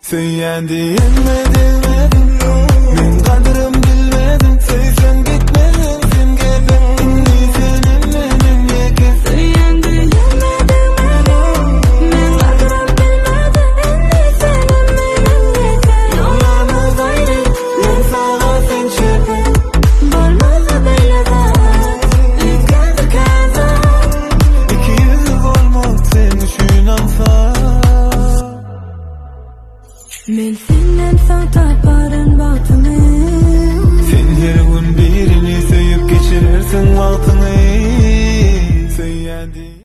Söylendi yenmedin, men kadırım bilmedim. Sevsen gitmedin, sen gelin. İnni senin benim yekim. Söylendi yenmedin, men kadırım bilmedim. İnni senin benim yekim. Yollarımız ayrı, men sana sen çöpün. Bolmalı böyle zat, ülkede kazan. İki yüzlü olmak sen üçün ansa. Men senden soň taparın baktını. Sen her gün birini söyüp geçirersin vaktini. Söylendi